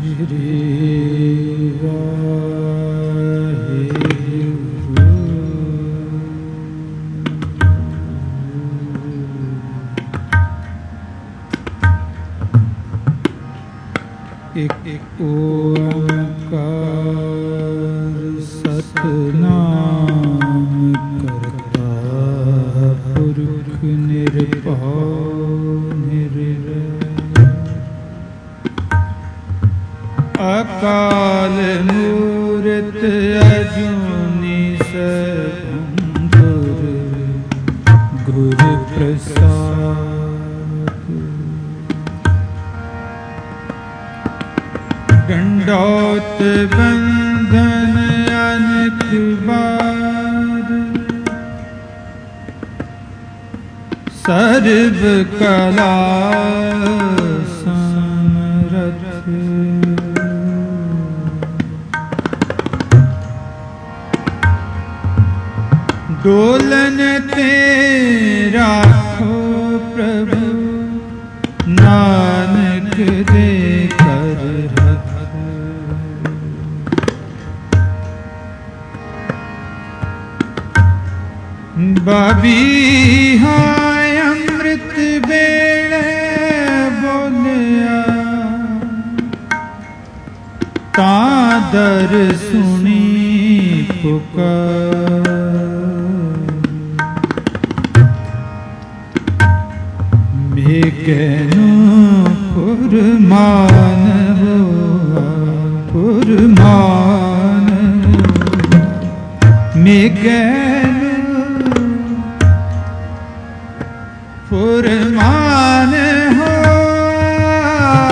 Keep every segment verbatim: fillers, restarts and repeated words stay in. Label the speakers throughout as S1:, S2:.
S1: ਇੱਕ ਓੰਕਾਰ ਸਤਿਨਾਮ ਕਰਤਾ ਪੁਰਖ ਨਿਰਭਉ ਨਿਰਵੈਰ ਅਕਾਲ ਮੂਰਤ ਅਜੂਨੀ ਸੈਭੰ ਗੁਰ ਪ੍ਰਸਾਦ ਡੰਡੌਤ ਬੰਧਨ ਅਨੇਕ ਬਾਰ ਸਰਬ ਕਲਾ ਸਮਰਥ ਡੋਲਨ ਤੇ ਰਾਖੋ ਪ੍ਰਭੂ ਨਾਨਕ ਦੇ ਕਰ ਬਾਬੀਹਾ ਅੰਮ੍ਰਿਤ ਵੇਲੇ ਬੋਲਿਆ ਤਾਂ ਦਰ ਸੁਣੀ ਪੁਕਾਰ ਮੇਘਨੋ ਪੁਰਮਾਨ ਹੋਆ ਪੁਰਮਾਨ ਮੇਘਨੋ ਪੁਰਮਾਨ ਹੋਆ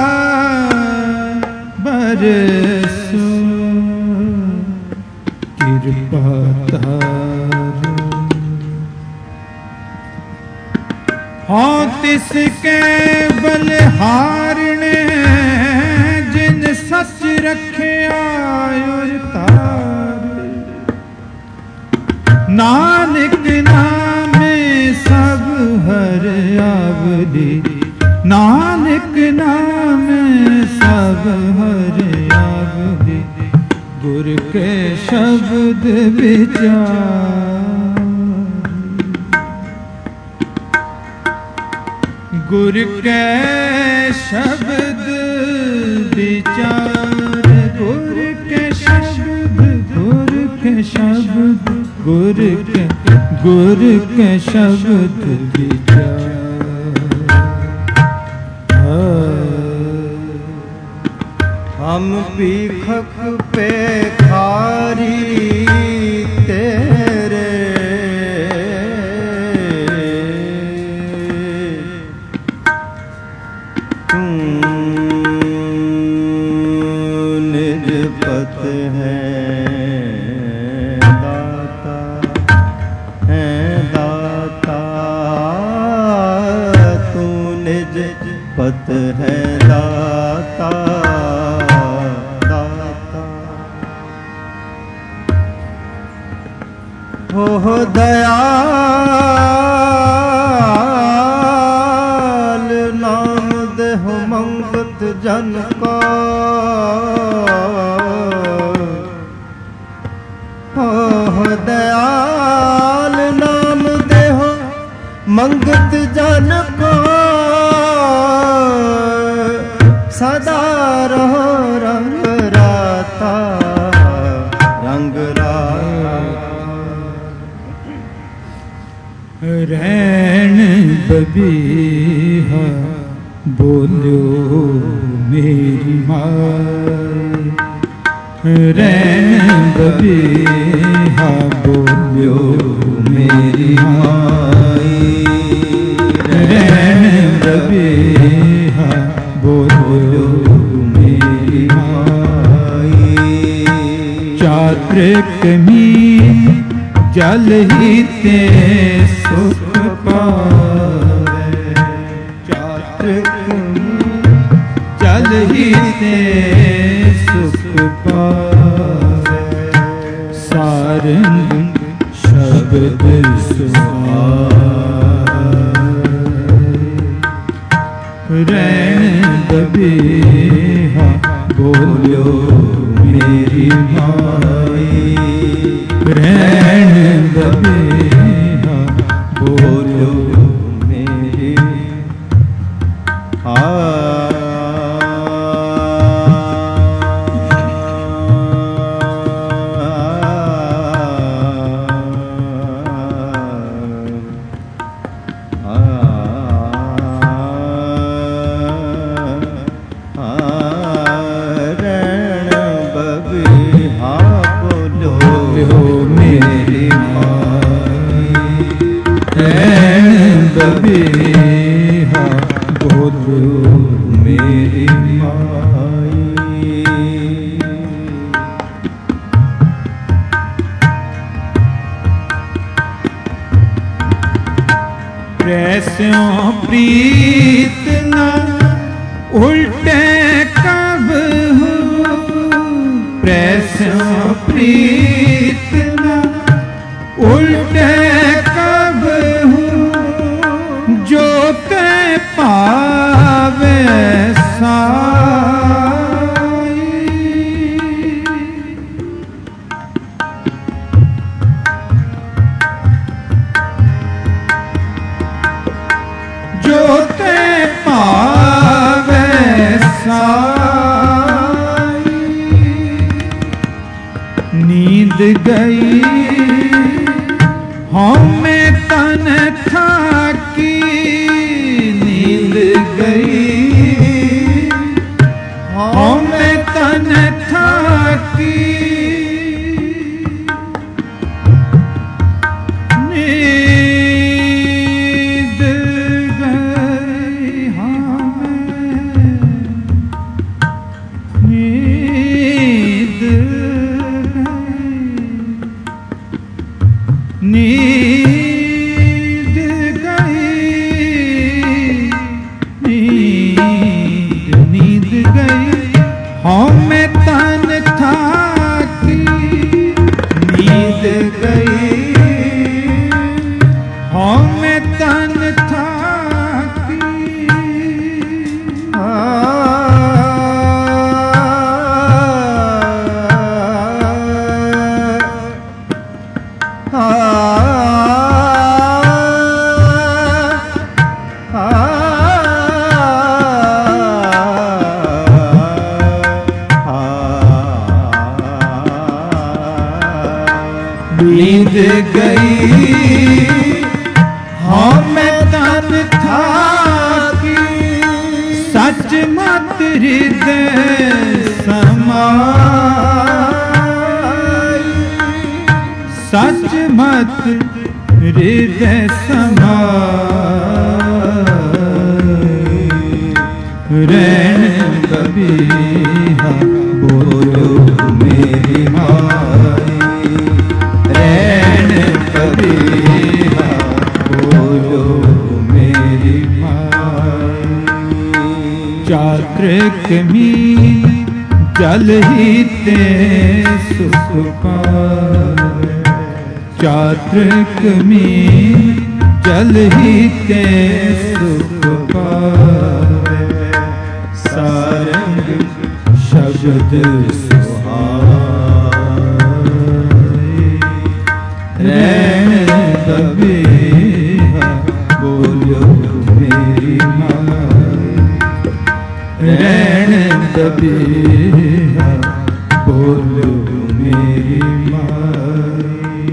S1: ਬਰਸੋ ਕਿਰਪਾ ਤਾਰ ਹਾਂ ਤਿਸ ਕੇ ਬਲਿਹਾਰਣੇ ਜਿਨ ਸੱਚ ਰਖਿਆ ਉਰ ਤਾਰ ਨਾਨਕ ਨਾਮੇ ਸਭ ਹਰ ਆਵਦੀ ਨਾਨਕ ਨਾਮੇ ਸਭ ਹਰ ਆਵਦੀ ਗੁਰ ਕੇ ਸ਼ਬਦ ਵਿਚਾਰ ਗੁਰ ਕੇ ਸ਼ਬਦ ਵਿਚਾਰ ਗੁਰ ਕੇ ਸ਼ਬਦ ਗੁਰ ਕੇ ਸ਼ਬਦ ਗੁਰ ਕੇ ਗੁਰ ਕੇ ਸ਼ਬਦ ਵਿਚਾਰ
S2: ਹਮ ਭੀਖਕ ਭਿਖਾਰੀ ਤੇਰੇ ਤੂੰ ਨਿਰਪਤ ਹੈ ਪਤ ਹੈ ਦਾਤਾ ਦਾਤਾ ਹੋ ਦਇਆਲ ਨਾਮ ਦੇਹੁ ਮੰਗਤ ਜਨ ਕੋ ਹੋ ਦਇਆਲ ਨਾਮ ਦੇਹੁ ਮੰਗਤ ਜਨ ਕੋ ਸਦਾ ਰਹੋ ਰੰਗ ਰਾਤਾ ਰੰਗ ਰਾਤਾ
S1: ਰਹਿਣ ਬਬੀਹਾ ਬੋਲਿਓ ਮੇਰੀ ਮਾਈ ਰਹਿਣ ਬਬੀਹਾ ਬੋਲਿਓ ਮੇਰੀ ਮਾਈ ਰਹਿਣ ਬਬੀਹਾ ਬੋਲਿਓ ਮੇਰੀ ਮਾਈ ਚਾਤ੍ਰਿਕ ਮੀ ਜਲ ਹੀ ਤੇ ਸੁਖ ਪਾਵੇ ਚਾਤ੍ਰਿਕ ਜਲ ਹੀ ਤੇ ਸੁਖ ਪਾਵੇ ਸਾਰੰਗ ਸ਼ਬਦ ਸੁਹਾਏ ਰਹਿਣ ਬਬੀਹਾ ਬੋ बोलो मेरी माई, रहन बबीहा बोलो मेरी आ बबीहा बोलो मेरी माई। प्रेस्यों प्रीत न उल्टे कब हो, प्रेस्यों प्रीत न उल्टे कब हो, जो ते पावे साई। जो ते पावे साई। नींद गई हमें तन थाकी, नींद गई हमें तन थाकी। नींद गई हमें, नींद गई, नींद नींद गई हमें तन थाकी। नींद गई हमें तन थाकी। नींद गई हमें तन थाकी। सच मत हृदय समाई, सच मत हृदय समाई। रहन बबीहा बोलो मेरी माई, रहन बबीहा बोलो मेरी माई। चात्रिक मीन जल ही ते सुख पावे, चात्रिक मीन जल ही ते सुख पावे। सारंग शब्द सुहाए, रहन बबीहा बोलो मेरी माई, रहन बबीहा बोलो मेरी माई।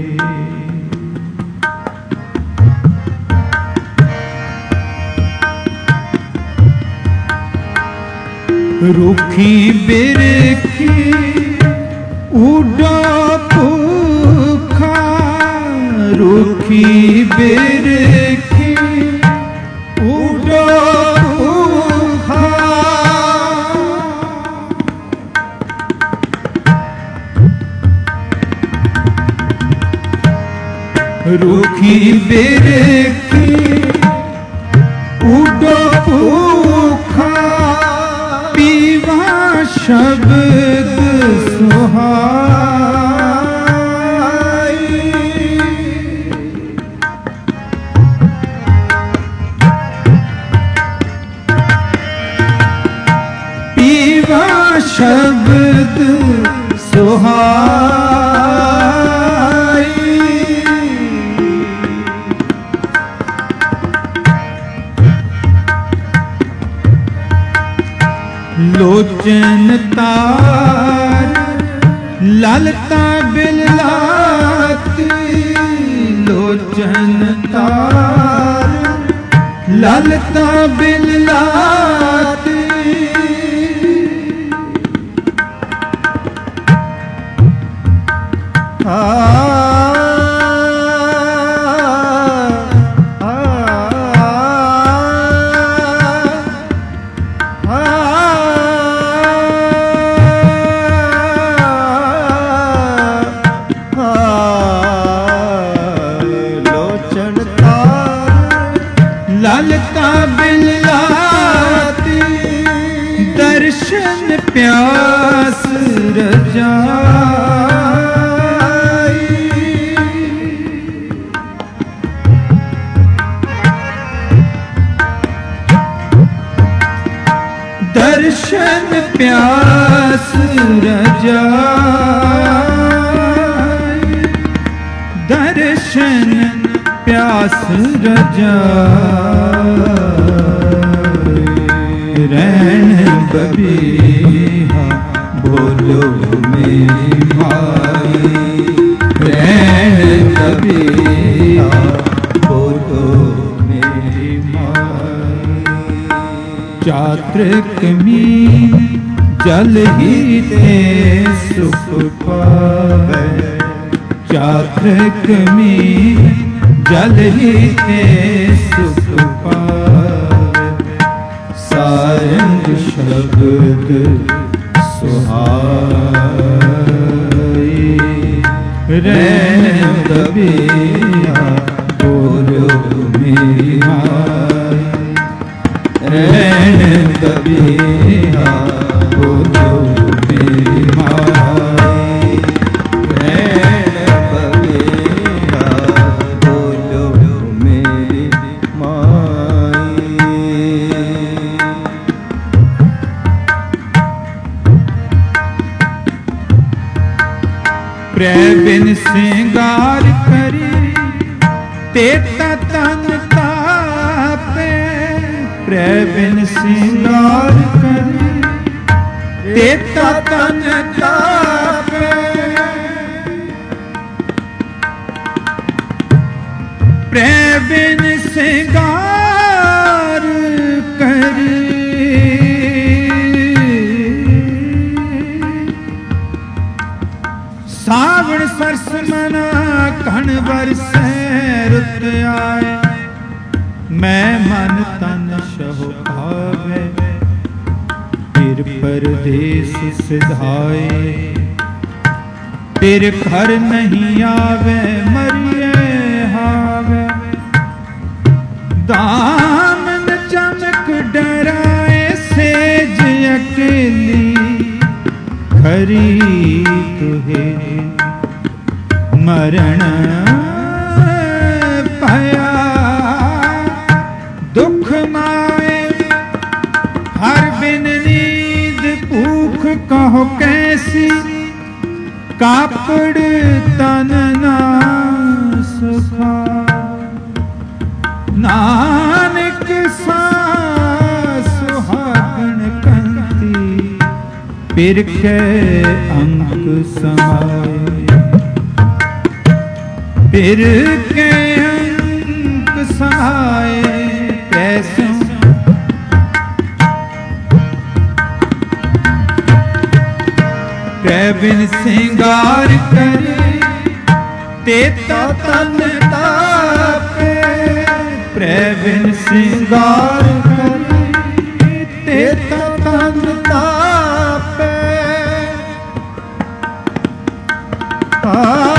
S1: रूखी बिरखी उडो भूखा, रूखी बिरखी उडो भूखा। रूखी बिरखी उडो भूखा। पीवा शब्द सुहाई, पीवा शब्द सुहाई। लोचन तार ललता बिललाती, लोचन तार ललता बिललाती। आ ललता बिललाती, दर्शन प्यास रजाई। दर्शन प्यास रजाई, दर्शन प्यास रजाई। रैन बबीहा बोलो मेरी माई, रैन बबीहा बोलो मेरी माई। चात्रिक में जल ही ते सुख पावे, चात्रिक में जल ही ते सुख पावे। सारंग शब्द सुहाई, रैन बबीहा बोलो मेरी माई, रैन बबीहा बोलो मेरी माई, रैन बबीहा बोलो मेरी माई। प्रेबिन सिंगार करी तेता तन तापे, प्रेबिन सिंगार करी तेता तन तापे। प्रेबिन सिंगार करी सावण सरस मना कण बरसे रुत आए। मैं मन तन शहो भावे, फिर परदेस सिधाए। फिर घर नहीं आवे मरिए हावे, दामन चमक डराए सेज अकेली। खरी तुहे मरण पाया, दुख माए हर बिन नींद भूख कहो कैसी। कापड़ तन ना सुखा, नानक सा सुहागन कंती। पिर के अंक समाए, पिर के अंक समाए। कैसों प्रेबिन सिंगार करे तेता तन तापे, प्रेबिन सिंगार करे तेता तन तापे। आ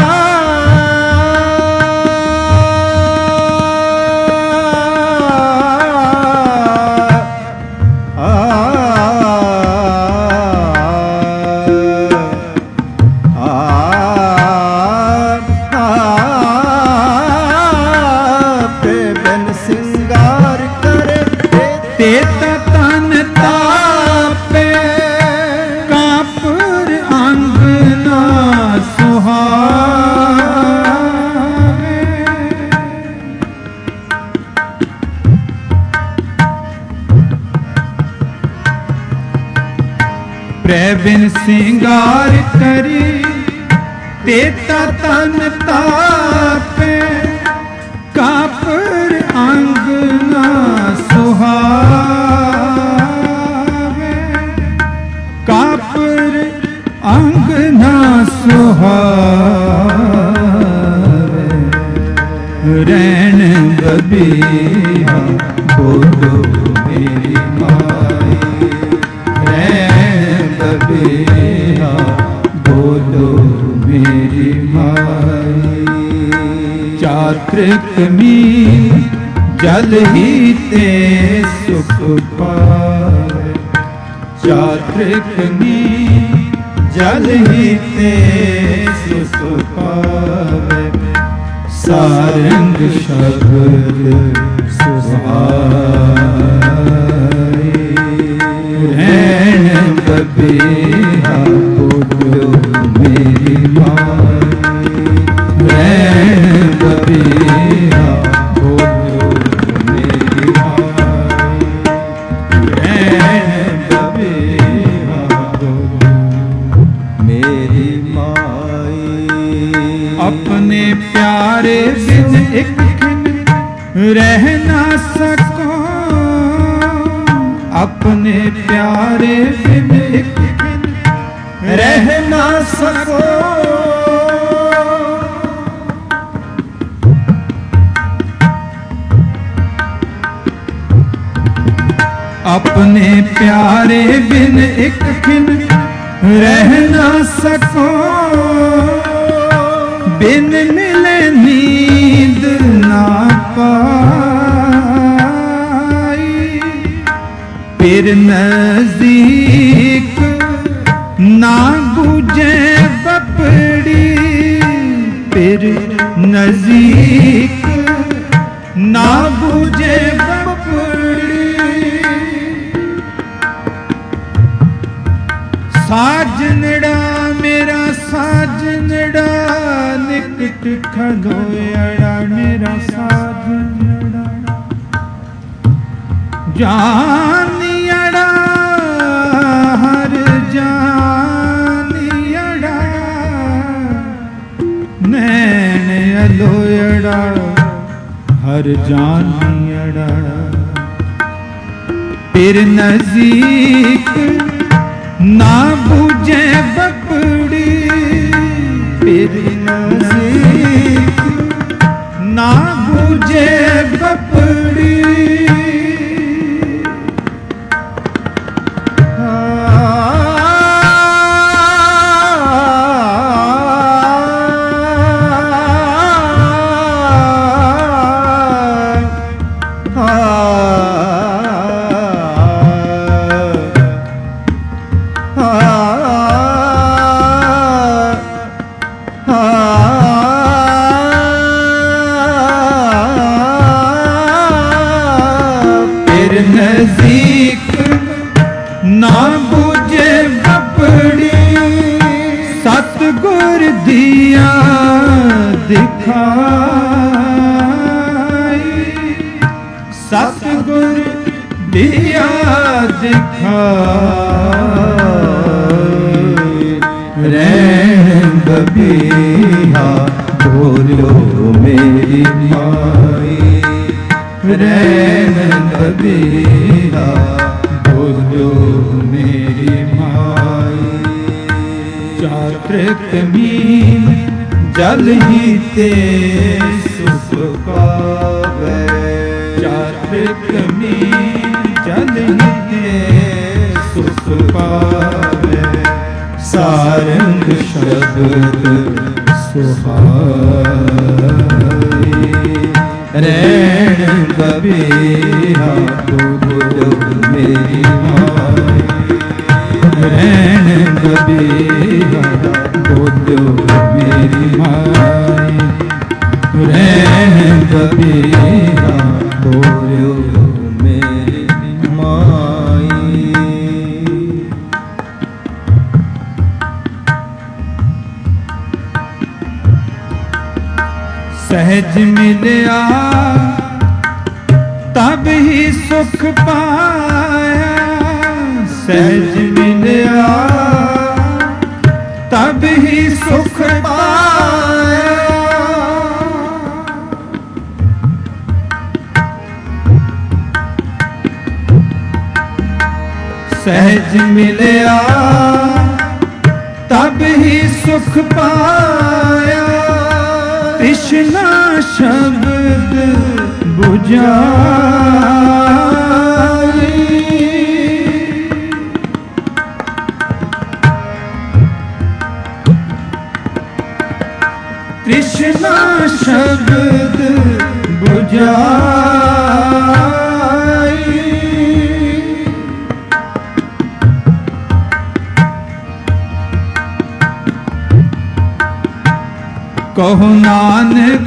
S1: तेता तन तापे, कापुर अंग ना ਪ੍ਰੇਮ ਸਿੰਗਾਰ ਕਰੇ ਤੇਤਾ ਤਨ ਤਾਪੇ ਕਾਪਰ ਅੰਗ ਨਾ ਸੁਹਾਵੇ ਕਾਪਰ ਅੰਗ ਨਾ ਸੁਹਾਵੇ ਰੈਣ ਬਬੀਹਾ ਬੋਲੋ ਮੇਰੀ ਮਾਈ ਰੈਣ ਬਬੀਹਾ ਬੋਲੋ मेरी माई चात्रिक मीन जल ही ते सुख पावे चात्रिक मीन जल ही ते सुख पावे सारंग शब्द सुहाए रैन बबीहा बोलो मेरी माई रैन बबीहा बोलो मेरी माई रैन बबीहा बोलो मेरी माई अपने प्यारे बिन एक खिन रह ना सको अपने प्यारे बिन एक खिन रह ना सको अपने प्यारे बिन एक खिन रह ना सको बिन मिले नींद ना पाई फिर नजदीक ना बुझे बपड़ी फिर नजदीक ना बुझे बपड़ी साजनड़ा मेरा साजनड़ा निकट खलोयड़ा मेरा साजनड़ा जानियड़ा हर जानियड़ा नैन अलोयड़ा हर जानियड़ा फिर नजीक ना बुझे बपड़ी फिर नजीक ना बुझे बपड़ी नजीक ना बुझे बपड़ी सतगुर दिया दिखाई सतगुर दिया दिखाई रैन बबीहा बोलो मेरी माई रैन बबीहा बोलो मेरी माई चात्रिक मीन जल ही ते सुख पावे चात्रिक मीन जल ही ते सुख पावे सारंग शब्द सुहाए रैन बबीहा बोलो मेरी माई रैन बबीहा बोलो मेरी माई रैन बबीहा बोलो मेरी माई सहज मिलया तब ही सुख पाया सहज मिलया तब ही सुख पाया। सहज मिलया तब ही सुख पाया। तृष्णा शब्द बुझाई। तृष्णा शब्द बुझाई। कहो नानक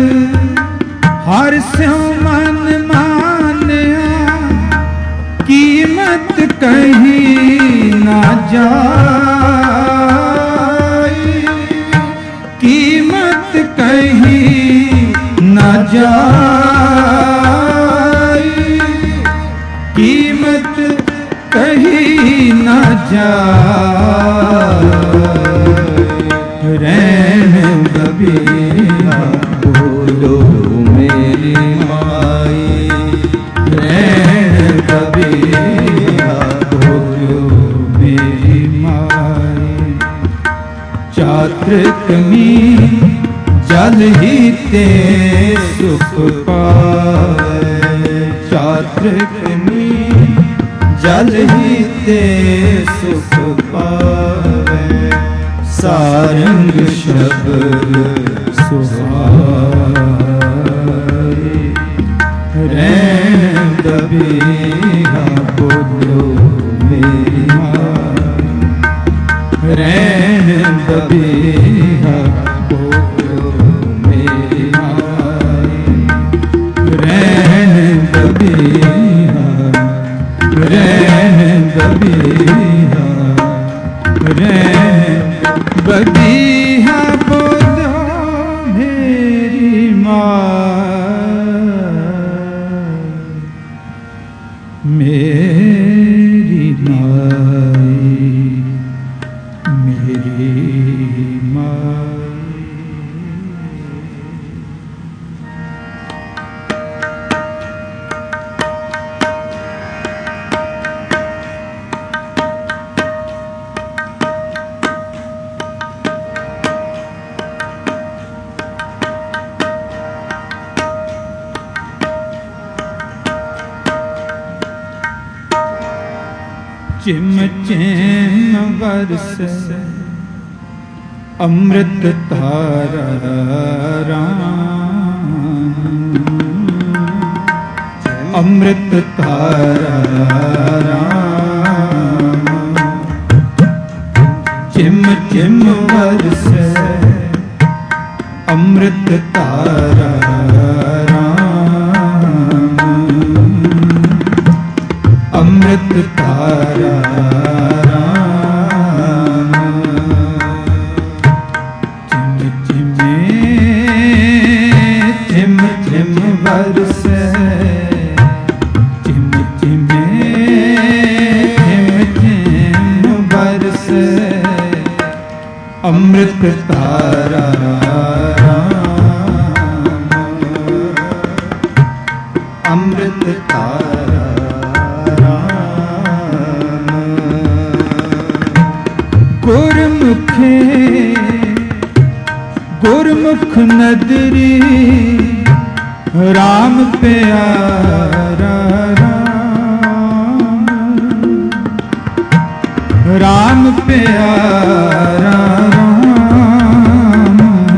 S1: हर स्यों मन मान्या। कीमत कहीं ना जाई। कीमत कहीं ना जाई। कीमत कहीं ना जाई। रहन बबीहा बोलो मेरी माई। रहन बबीहा बोलो मेरी माई। चात्रिक में जल ही ते सुख पाए। चात्रिक में जल ही ते सुख पाए। सारंग शब्द सुहाए। रहन बबीहा बोलो मेरी माई। रहन बबीहा बोलो मेरी माई। रहन बबीहा। रहन बबीहा। रहन बबीहा बोलो मेरी माई। मेरी माई। मेरी माई। चिम चिम बरसे अमृत धारा राम। अमृत धारा राम। चिम चिम बरसे अमृत धारा राम। अमृत धारा राम। चिम चिम चिम बरसे। चिम चिम चिम चिम बरसे अमृत धारा राम। अमृत धारा गुरमुखे गुरमुख नदरी राम प्यारा राम। राम प्यारा राम।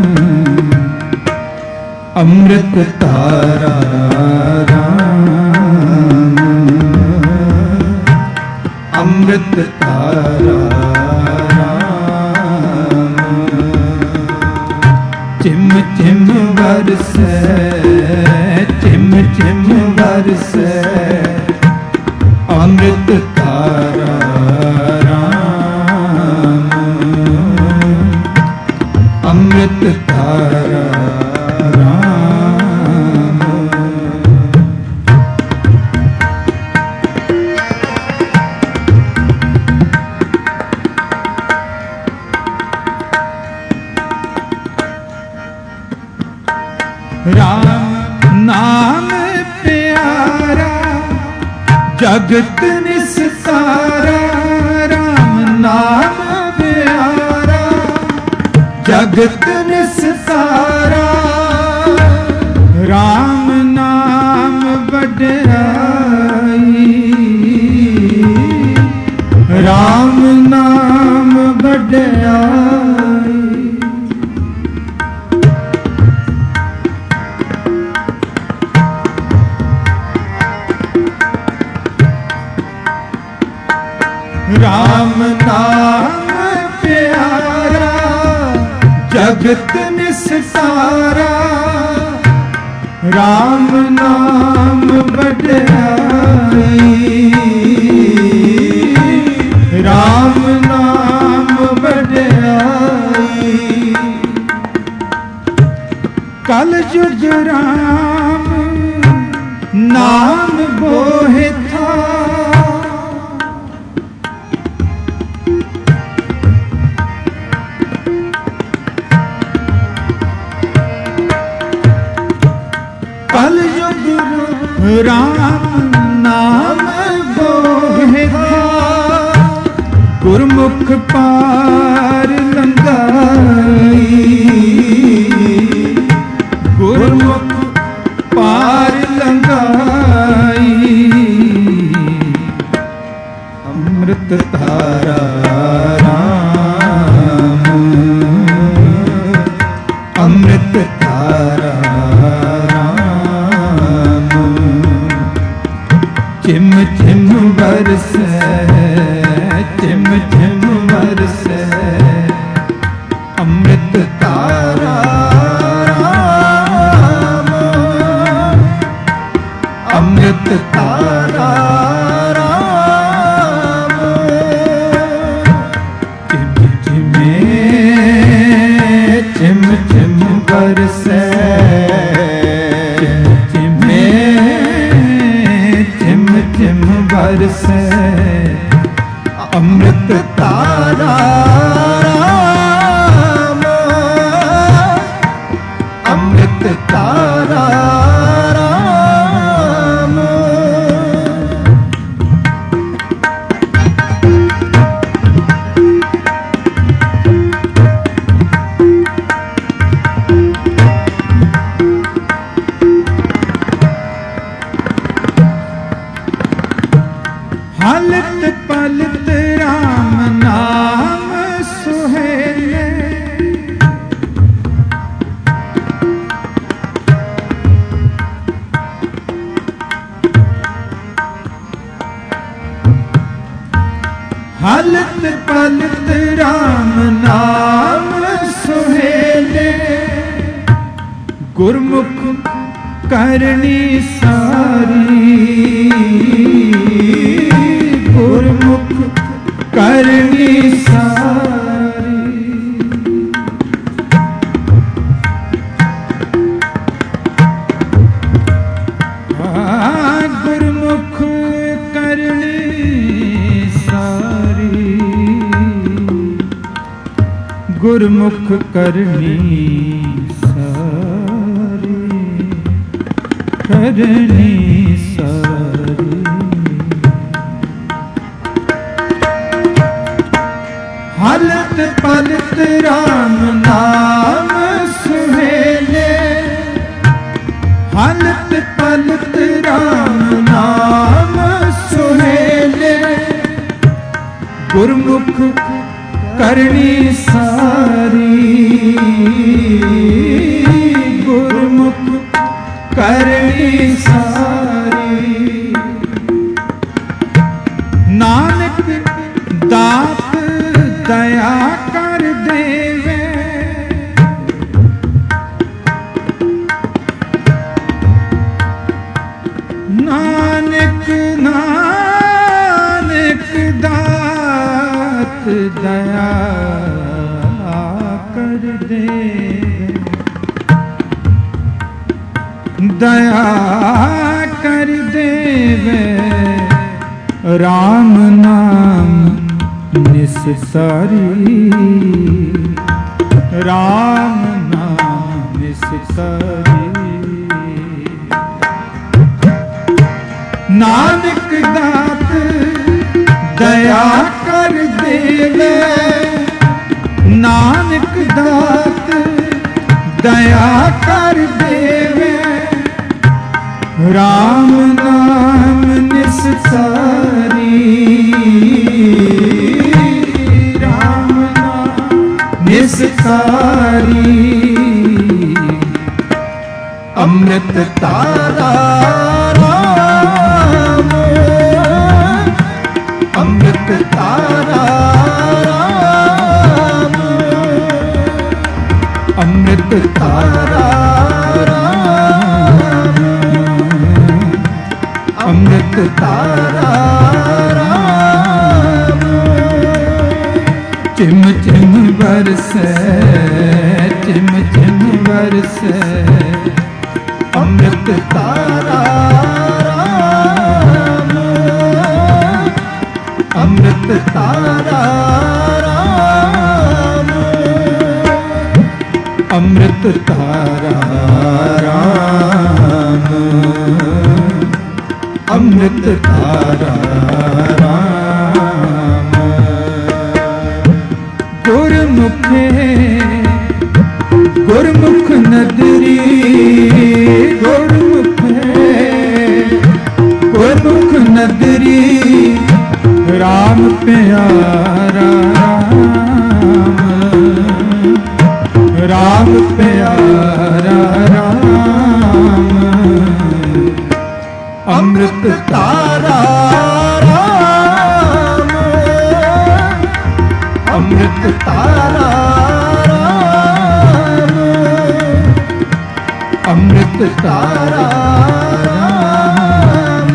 S1: अमृत धारा राम। अमृत धारा चिम चिम बरसे। चिम चिम बरसे अमृत धारा राम। अमृत धारा राम। जगत निस्तारा राम नाम प्यारा, जगत निस्तारा राम नाम बड़ाई, राम नाम बड़ाई। राम नाम प्यारा जगत निस्तारा, राम नाम बड़ाई, राम नाम बड़ाई। कल युग राम नाम बोहे था, कल युग राम नाम बोहे था, गुरमुख पार लंघाई, गुरमुख पार लंघाई। अमृत धारा राम, अमृत धारा चिम चिम बरसे, चिम चिम बरसे अमृत तारा राम, अमृत तारा राम। चिम चिमे चिम चिम बरसे, बरसे अमृत तारा राम, अमृत तारा राम। हलत पलत राम नाम सुहेले, हलत पलत राम नाम सुहेले, गुरमुख करनी सारी, गुरमुख करनी सारी। हाँ गुरमुख करनी सारी, गुरमुख करनी सारी, करनी सारी। हलत पलत राम नाम सुहेले, हलत पलत राम नाम सुहेले, गुरमुख करनी सारी, गुरमुख करनी सारी। नानक दात दया कर देवे, नानक नानक दात दया कर देवे, दया कर देवे। राम नाम निस्तारी, राम नाम निस्तारी। नानक दा
S2: ਤਾਰਾ ਰਾਮ, ਅੰਮ੍ਰਿਤ ਤਾਰਾ ਰਾਮ,
S1: ਅੰਮ੍ਰਿਤ
S2: ਤਾਰਾ ਰਾਮ,
S1: ਅੰਮ੍ਰਿਤ
S2: ਤਾਰਾ ਰਾਮ,
S1: ਚਿਮ ਚਿਮ ਬਰਸੈ, ਚਿਮ ਚਿਮ ਬਰਸੈ,
S2: ਅੰਮ੍ਰਿਤ ਤਾਰਾ ਰਾਮ, ਅੰਮ੍ਰਿਤ ਤਾਰਾ ਰਾਮ,
S1: ਅੰਮ੍ਰਿਤ ਤਾਰਾ ਰਾਮ, ਅੰਮ੍ਰਿਤ ਤਾਰਾ ਰਾਮ। ਗੁਰਮੁਖੇ ਗੁਰਮੁਖ ਨਦਰੀ, ਗੁਰਮੁਖੇ ਗੁਰਮੁਖ ਨਦਰੀ, ਰਾਮ ਪਿਆਰਾ ਰਾਮ, ਰਾਮ ਪਿਆਰਾ ਰਾਮ, ਅੰਮ੍ਰਿਤ
S2: ਤਾਰਾ ਰਾਮ, ਅੰਮ੍ਰਿਤ ਤਾਰਾ ਰਾਮ,
S1: ਅੰਮ੍ਰਿਤ
S2: ਤਾਰਾ
S1: ਤਾਰਾ,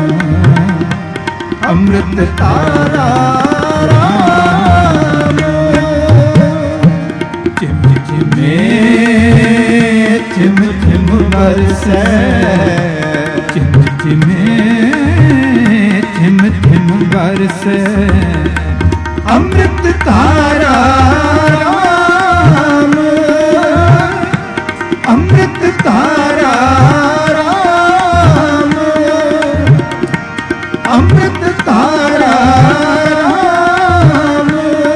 S1: ਅੰਮ੍ਰਿਤ
S2: ਤਾਰਾ ਰਾਮ,
S1: ਚਿਮ ਚਿਮੇ ਚਿਮ ਚਿਮ ਬਰਸੈ, ਚਿਮ ਚਿਮੇ ਚਿਮ ਚਿਮ ਬਰਸੈ,
S2: ਅੰਮ੍ਰਿਤ ਤਾਰਾ ਰਾਮ, ਅੰਮ੍ਰਿਤ ਤਾਰਾ ਰਾਮ, ਅੰਮ੍ਰਿਤ ਤਾਰਾ ਰਾਮ,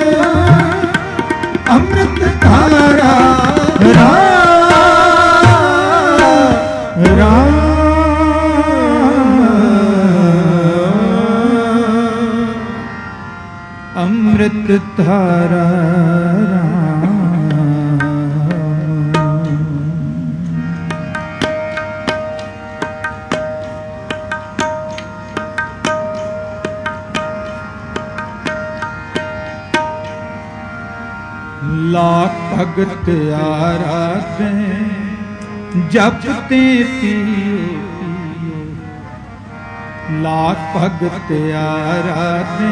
S2: ਅੰਮ੍ਰਿਤ ਤਾਰਾ ਰਾਮ, ਰਾਮ
S1: ਅੰਮ੍ਰਿਤ ਤਾਰਾ ਰਾਮ। ਲਾਖ ਭਗਤ ਆਰਾਧੇ, ਜਪਤੇ ਪੀਓ ਪੀਓ, ਲਾਖ ਭਗਤ ਆਰਾਧੇ,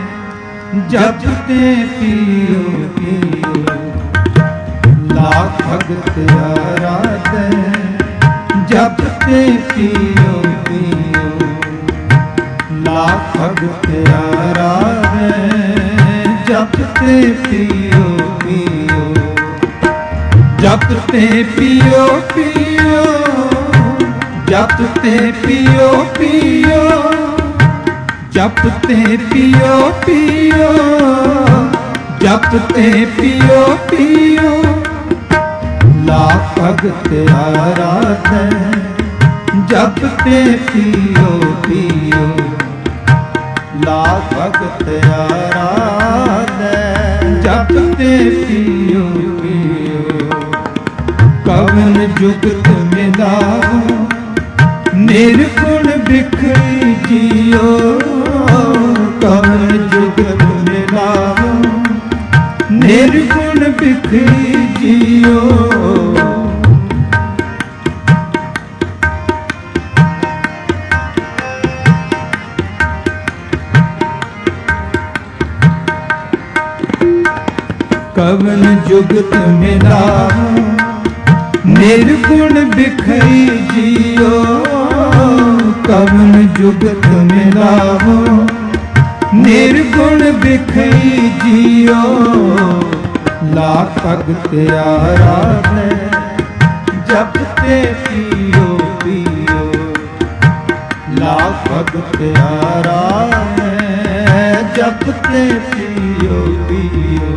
S1: ਜਪਤੇ ਪੀਓ ਪੀਓ, ਲਾਖ ਭਗਤ ਆਰਾਧੇ, ਜਪਤੇ ਪੀਓ ਪੀਓ, ਲਾਖ ਭਗਤ ਆਰਾਧੇ, ਜਪਤੇ ਪੀਓ ਪੀਓ, ਜਪਤੇ ਪੀਓ ਪੀਓ, ਜਪਤੇ ਪੀਓ ਪੀਓ, ਜਪਤੇ ਪੀਓ ਪੀਓ, ਜਪਤੇ ਪੀਓ ਪੀਓ, ਲਾਖ ਭਗਤ ਆਰਾਧੇ, ਜਪਤੇ ਪੀਓ ਪੀਓ, ਲਾਖ ਭਗਤ ਆਰਾਧੇ, ਜਪਤੇ ਪੀਓ ਪੀਓ, ਕਵਨ ਜੁਗਤ ਮਿਲਾਵੋ, ਨਿਰਗੁਣ ਬਿਖਰੀ ਜੀਓ, ਕਵਨ ਜੁਗਤ ਮਿਲਾਵੋ, ਨਿਰਗੁਣ ਬਿਖਰੀ ਜੀਓ, ਕਵਨ ਜੁਗਤ ਮਿਲਾਵੋ, ਨਿਰਗੁਣ ਬਿਖਰੀ ਜੀਓ, ਕਵਨ ਜੁਗਤ ਮਿਲਾਵੋ, ਨਿਰਗੁਣ ਬਿਖਰੀ ਜੀਓ, ਲਾਖ ਭਗਤ ਆਰਾਧੇ, ਜਪਤੇ ਪੀਓ ਪੀਓ, ਲਾਖ ਭਗਤ ਆਰਾਧੇ, ਜਪਤੇ ਪੀਓ ਪੀਓ।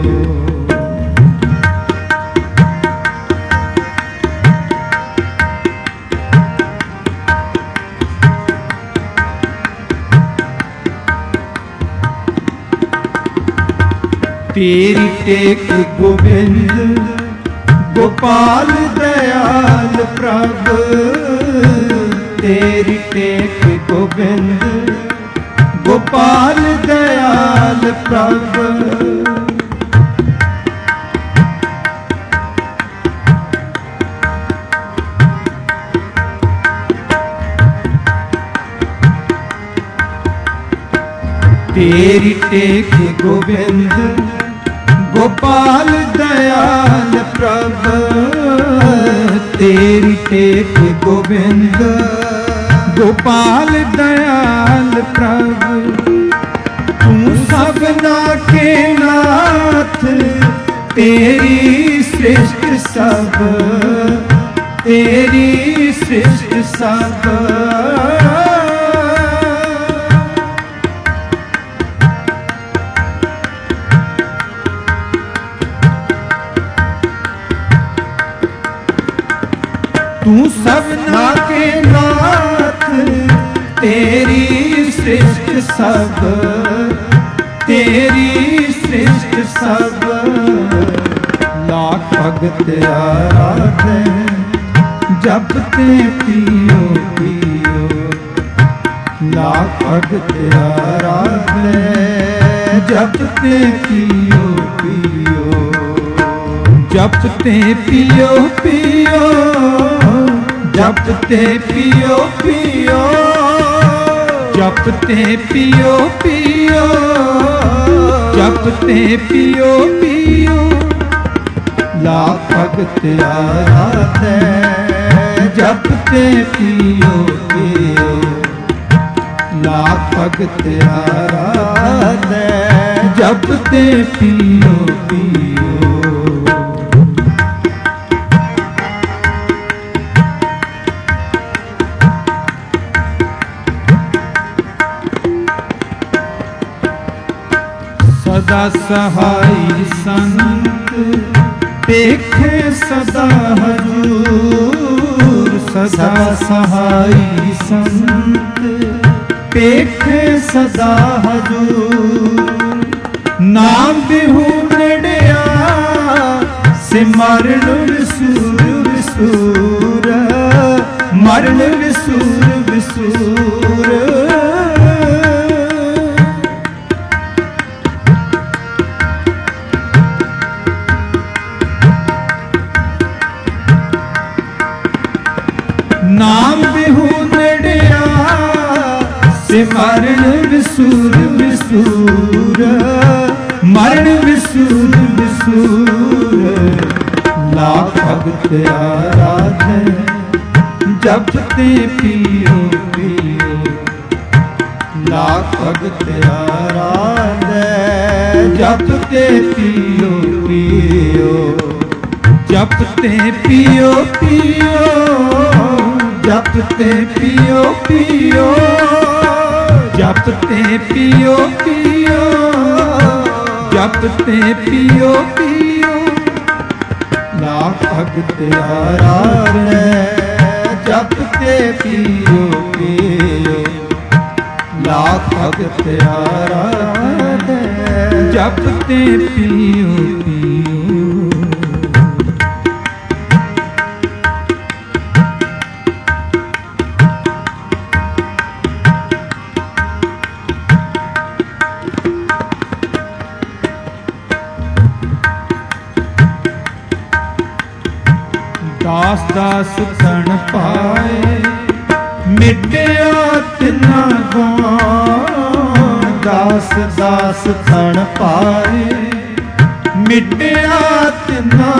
S1: तेरी टेक गोविंद गोपाल दयाल प्रभ, तेरी टेक गोबिंद गोपाल दयाल प्रभ। तेरी टेक गोविंद गोपाल दयाल प्रभ। तेरी टेक गोविंद गोपाल दयाल प्रभ। तू सबना के नाथ तेरी सृष्टि सब, तेरी सृष्टि सब। तू सबना के नाथ तेरी सृष्टि सब, तेरी सृष्टि सब। लाख भगत आराधे जपते पियो पियो। लाख भगत आराधे जपते पियो पियो। जपते पियो पियो, जपते पियो पियो। जपते पियो पियो, जपते पियो पियो। लाख भगत आराधे जपते पियो पियो। लाख भगत आराधे जपते पियो पियो। सदा सहाय संत देखे सदा हजूर। सदा सहाय संत देखे सदा हजूर। नाम बिहू नड़िया से मरण विसूर विसूर। मरण विसूर विसूर। नाम बिहू नड़िया से मरण विसूर विसूर। मरण विसूर विसूर। लाख भगत आराधे जपते पियो पियो। लाख भगत आराधे जपते पियो पियो। जपते पियो पियो, जपते पियो पियो। जपते पियो पियो, जपते पियो पियो। लाख भगत आराधे जपते पियो पियो। लाख भगत आराधे जपते पियो पियो। दास दास तन पाए मिटया तिना गुण। दास दास तन पाए मिटया तिना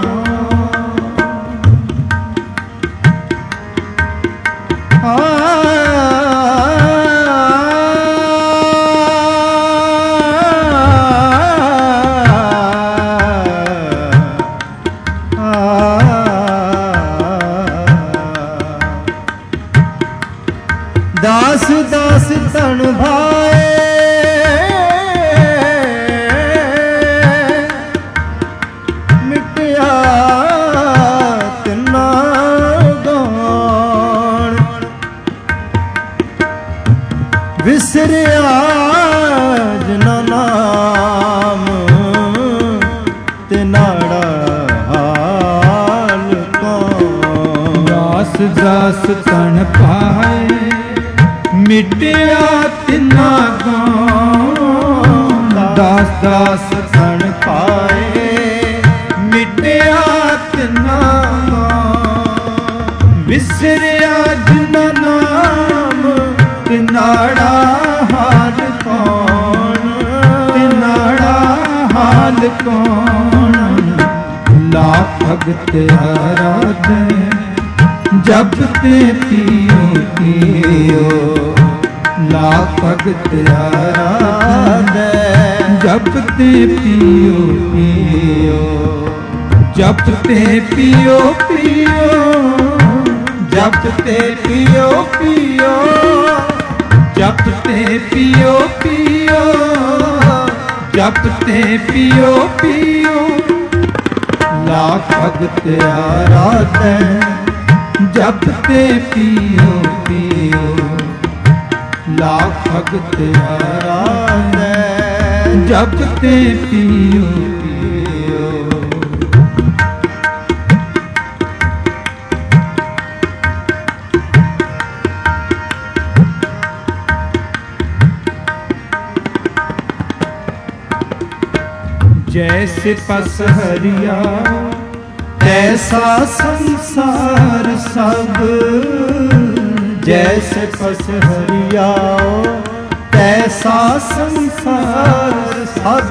S1: दास दास तन भाए मिटया तिना गौण। विसरिया जना नाम तिनाड़ा हाल कौन। दास
S2: दास तन पाए मिटिया तिना गाँव
S1: दास दास तन पाए मिटिया तिना विसरिया जिना नाम तिनाड़ा हाल कौन तिनाड़ा हाल कौन लाख भगत आराधे जपते पियो पियो लाख भगत आराधे जपते पियो पियो जपते पियो पियो जपते पियो पियो जपते पियो पियो जपते पियो पियो लाख भगत आराधे जपते पियो पियो लाख भगत आराधे जपते पियो पियो जैसे पस हरिया तैसा संसार सब जैसे पस हरिया तैसा संसार सब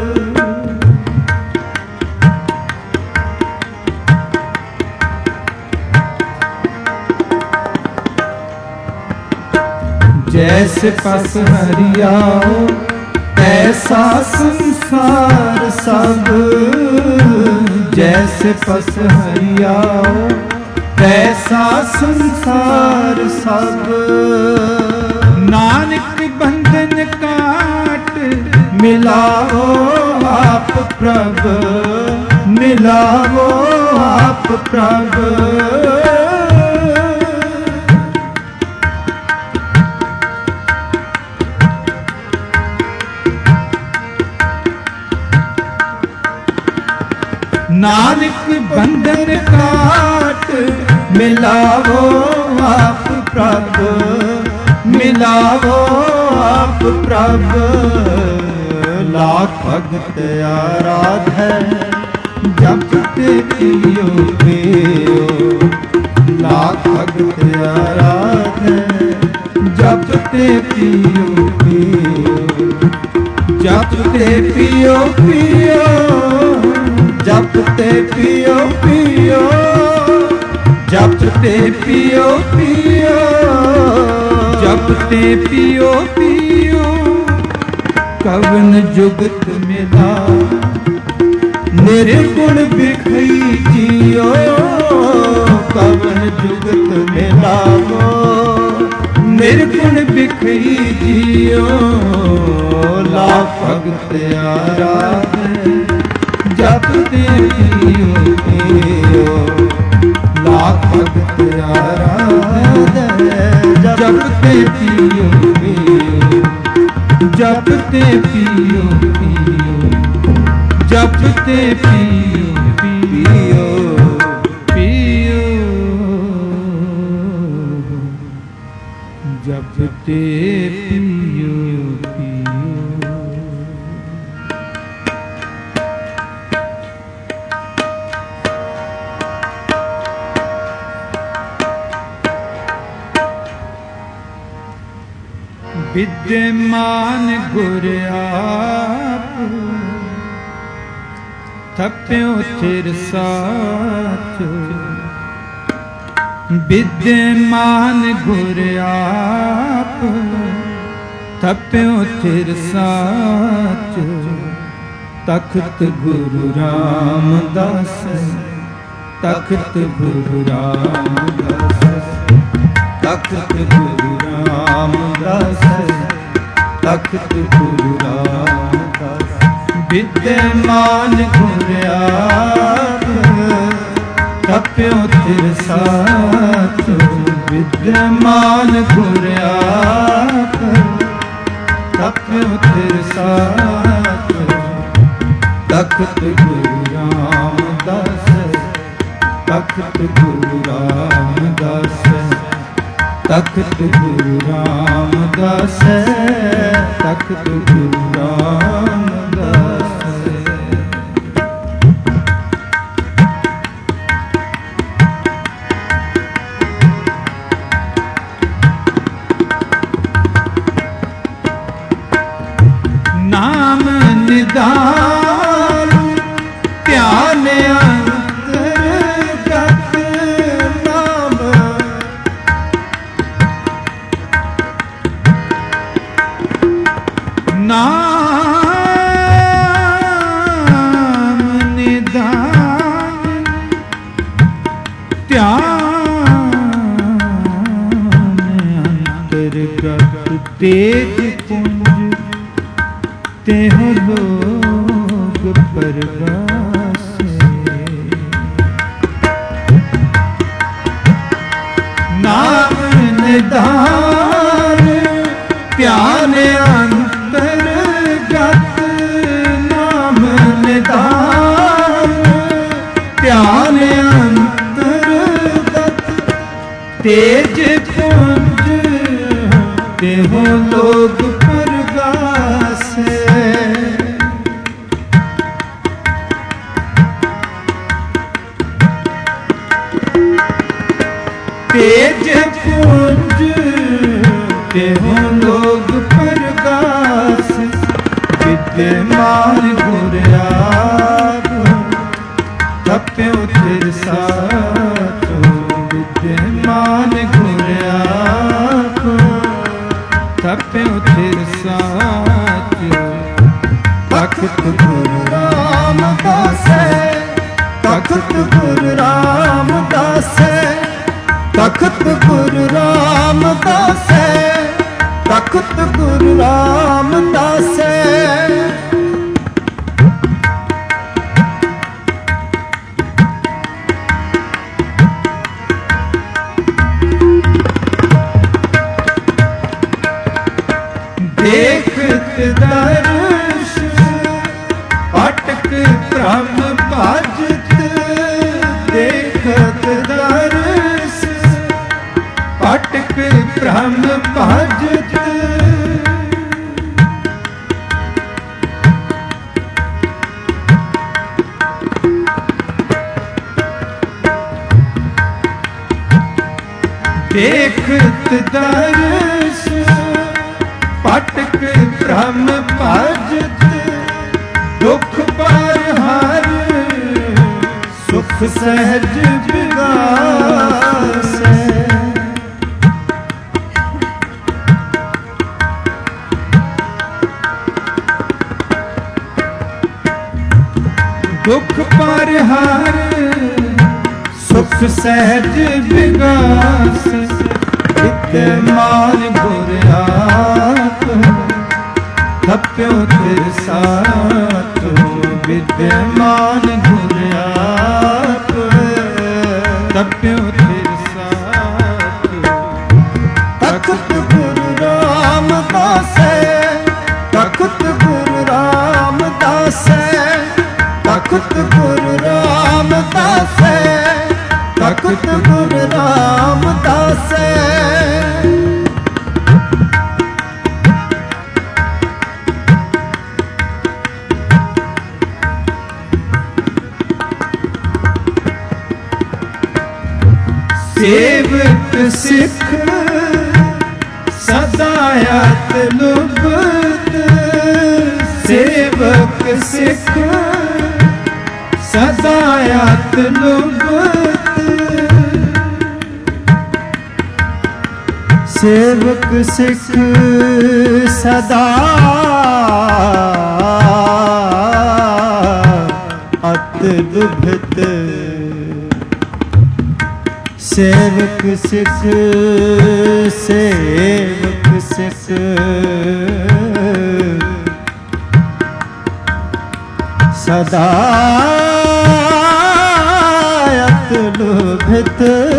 S1: जैसे पस हरिया ऐसा संसार सब जैसे पस हरिया ऐसा संसार सब नानक बंधन काट मिलाओ आप प्रभु मिलाओ आप प्रभु नानक बंधन काट मिलावो आप प्रभु मिलावो आप प्रभु लाख भगत आराधे जपते पियो पियो लाख भगत आराधे जपते पियो पियो जपते पियो पियो जपते पियो पियो जपते पियो पियो जपते पियो पियो कवन जुगत मिला निर्गुण बिखई जियो कवन जुगत मिला निर्गुण बिखई जियो लाख भगत आराधे जपते पियो पियो लाख भगत आराधे जपते पियो पियो जपते पियो पियो जपते पियो पियो पियो जपते पियो पियो विद्यमान गुर आप थप्यो थिर साथ विद्यमान गुर आप थप्यो थिर साथ तख्त गुरु रामदास तख्त गुरु रामदास तख्त गुरु रामदास तख्त गुरु रामदास विद्यमान गुर आप थप्यो थिर साथ विद्यमान गुर आप थप्यो थिर साथ तख्त गुरु रामदास तख्त गुरु रामदास ਤਖਤ ਗੁਰੂ ਰਾਮਦਾਸ ਤਖਤ ਗੁਰੂ ਰਾਮਦਾਸ ਨਾਮ ਨਿਦਾਨ ਧਿਆਨ ਅੰਤਰਗਤ ਨਾਮ ਨਾਮ ਨਿਦਾਨ ਧਿਆਨ ਅੰਤਰਗਤ ਤੇਜ ਪੁੰਜ तेह लोग परवासे नाम निधान ध्यान अंतरगत नाम निधान ध्यान अंतरगत तेज पुंज तेह लोग परगासे तेज पुंज तेहो लोग परगास विद्यमान गुर आप तप्यो थिर साचो विद्यमान गुर आप तप्यो थिर साचो तख्त गुरु रामदास तख्त गुरु रामदास तख्त गुरु रामदास तख्त गुरु रामदास देखत दर्श अटक ब्रह्म भजत देखत दर्श अटक ब्रह्म भजत देखत दर्श पटक ब्रह्म भजत दुख पर हर सुख सहज विगास दुख पर हर सुख सहज विगास विद्यमान गुर आप तप्यो थिर साचो विद्यमान गुर आप तप्यो थिर साचो तख्त गुरु रामदास तख्त गुरु रामदास तख्त गुरु रामदास तख्त गुरु रामदास सेवक सिख सदायत लुबत सेवक सिख सदायत लुबत सेवक सिख सदा अत लुभत सेवक सिख सेवक सिख सदा अत लुभित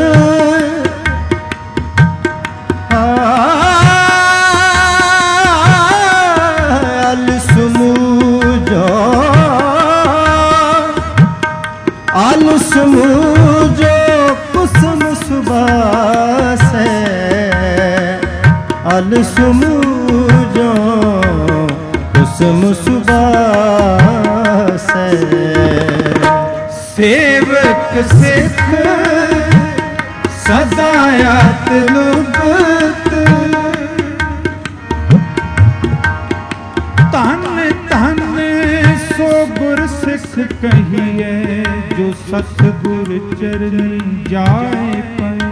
S1: अल समूजो अल समूजो कुसुम सुबास अल सुमूजो कुसुम सुबास।
S2: सेवक सिख सदा अतलुगत, धन धन सो गुर सिख कहिए, जो सतगुर चरनी जाए पाया।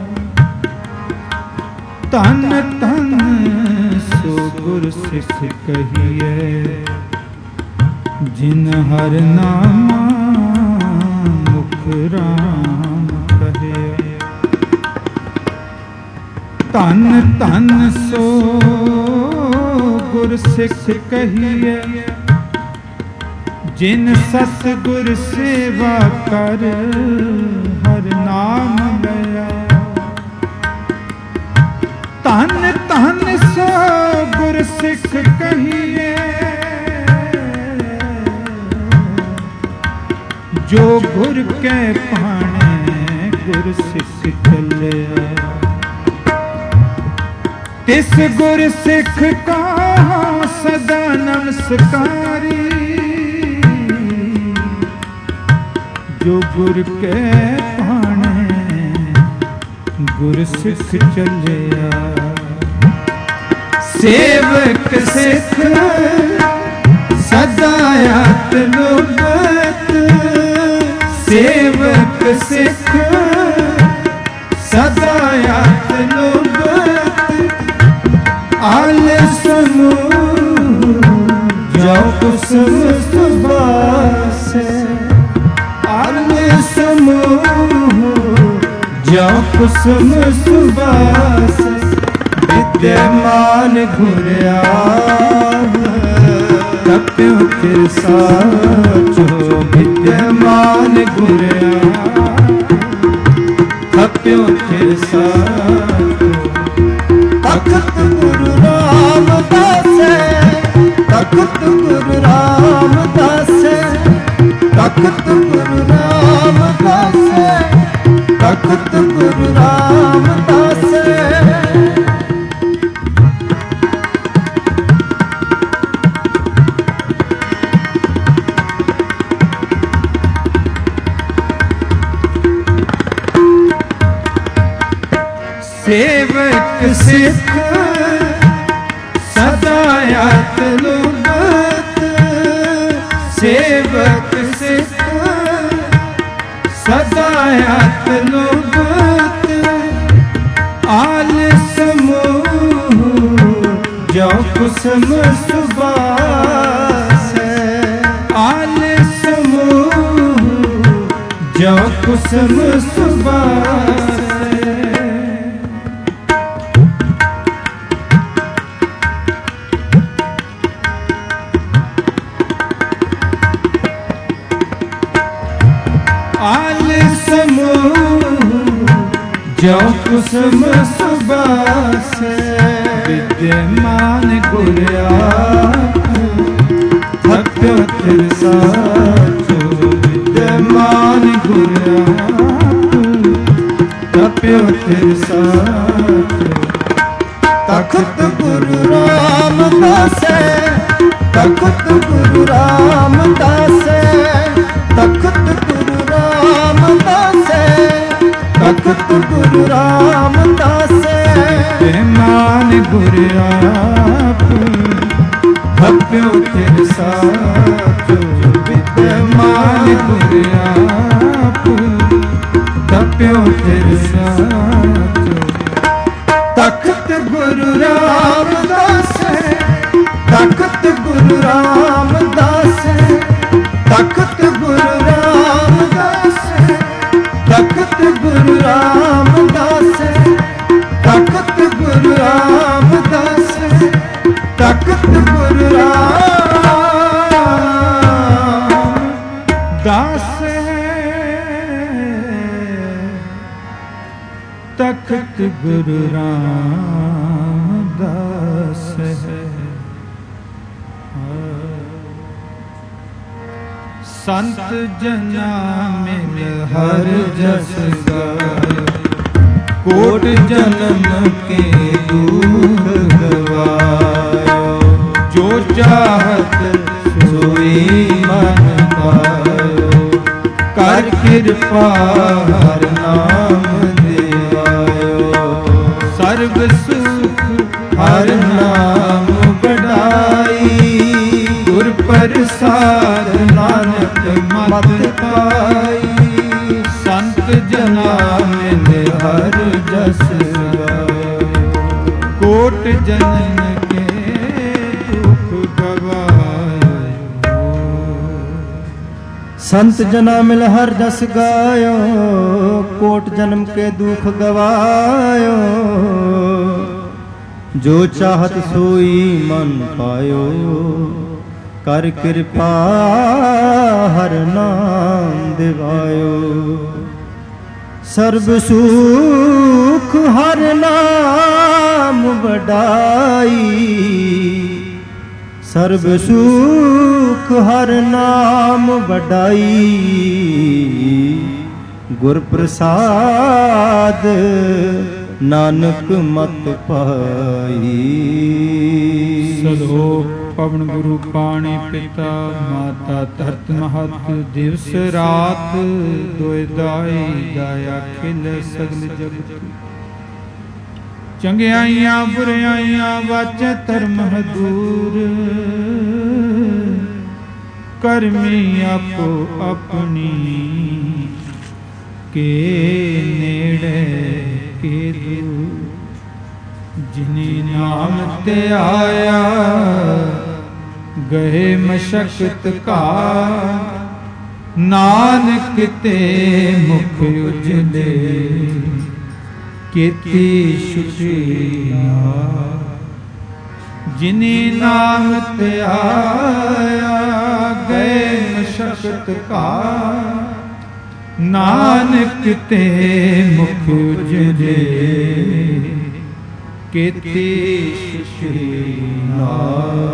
S2: धन धन सो गुर सिख कहिए, जिन हर नामा मुख राम कहे। धन धन सो गुर सिख कहिए, जिन सतगुर सेवा कर हर नाम लिया। धन धन सो गुर सिख कहिए, जो गुर के भाणे गुर सिख चले। तिस गुर सिख का सदा नमस्कारी, जो गुर के भाणे गुर सिख चलिया। सेवक सिख सदा अतलुगत, सेवक सिख सदा अतलुगत। अल समूह जो कुसुम सुबास, अल समूह जो कुसुम सुबास।
S1: विद्यमान घुरिया तप्यो फिर साचो।
S2: विद्यमान घुरिया
S1: तप्यो फिर साचो। तख्त गुरु रामदास, तख्त गुरु रामदास, तख्त गुरु रामदास, तख्त गुरु रामदास।
S2: सेवक सिख सदा अतलुगत, सेवक सिख सदा अतलुगत। आल समूह
S1: जो कुसुम सुबास,
S2: आल समूह
S1: जो कुसुम सुबास।
S2: आल समूह
S1: जो कुसुम सुबास।
S2: विद्यमान गुरिया
S1: तप्यो फिर साचो।
S2: विद्यमान गुरिया
S1: तप्यो फिर साचो। तख्त गुरु रामदास, तख्त गुरु रामदास, तख्त गुरु रामदास, तख्त गुरु रामदास।
S2: विद्यमान गुरिया
S1: तप्यो फिर साचो।
S2: विद्यमान गुरिया
S1: तप्यो फिर साचो।
S2: तख्त गुरु रामदास,
S1: तख्त गुरु रामदास, तख्त गुरु रामदास, तख्त गुरु रामदास, तख्त गुरु रामदास, तख्त गुरु
S2: रामदास तख्त गुरु रामदास है। संत जना मिल हर जस गाय, कोट जन्म के दुख गवायो, जो चाहत सोई मन पायो, कर कृपा हर नाम देवायो। सर्व सुख हर नाम बढ़ाई, गुर प्रसाद नानक मत पाई। संत जना मिल हर जस गायो, कोट जनन के दुख गवायो।
S1: संत जना मिल हर जस गायो, कोट जन्म के दुख गवायो। जो चाहत सोई मन पायो, कर कृपा हर नाम दिवायो। सर्व सुख हर नाम बढ़ाई, सर्व सुख हर नाम बढ़ाई। गुर प्रसाद नानक मत पाई।
S2: सलोक पवन गुरु पाणी पिता, माता धरत महत दिवस रात। दोए दाई दाया खिल सगल जगत, चंगियाइयां बुराइयां वाचे धर्म दूर। करमी आपो अपनी के नेड़े के दूर। जिनी नाम ते आया गए मशक्कत का, नानक ते मुख उजले कीती शुक्रिया। जिनी नाम ते आया गए मशक्कत का, नानक ते मुख उजले कीती शुक्रिया।